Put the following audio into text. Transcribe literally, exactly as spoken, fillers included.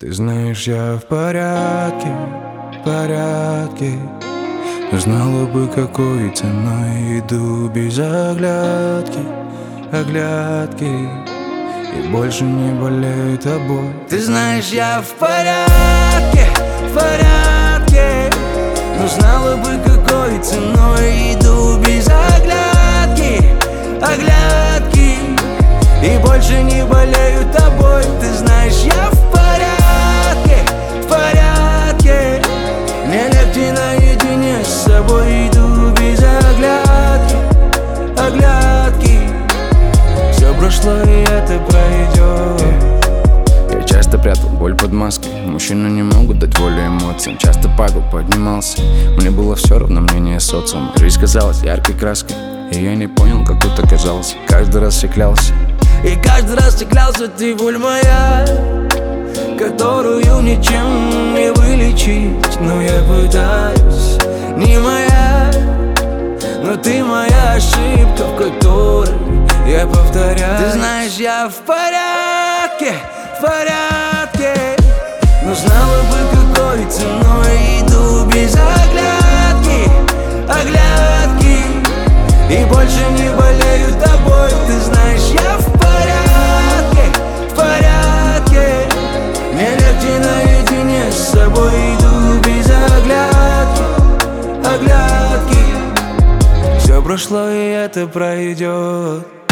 Ты знаешь, я в порядке, в порядке. Знала бы, какой ценой иду без оглядки, оглядки. И больше не болею тобой. Ты знаешь, я в порядке, в порядке. Но знала бы, какой ценой иду без оглядки, оглядки. И больше не болею тобой. Ты знаешь, я в порядке, в порядке. Мне легче наедине с собой, иду без оглядки, оглядки. Все прошло, и это пройдет. Я часто прятал боль под маской. Мужчины не могут дать волю эмоциям. Часто падал, поднимался. Мне было все равно мнение социума. Жизнь казалась яркой краской, и я не понял, как тут оказался. Каждый раз я клялся, и каждый раз ты клялся, ты боль моя, которую ничем не вылечить. Но я пытаюсь, не моя, но ты моя ошибка, в которой я повторяю. Ты знаешь, я в порядке, в порядке. Но знала бы, какой ценой иду без оглядки, оглядки. И больше не болею тобой. Ты знаешь, я в порядке, в порядке. Мне легче наедине с собой, иду без оглядки, оглядки. Все прошло, и это пройдет.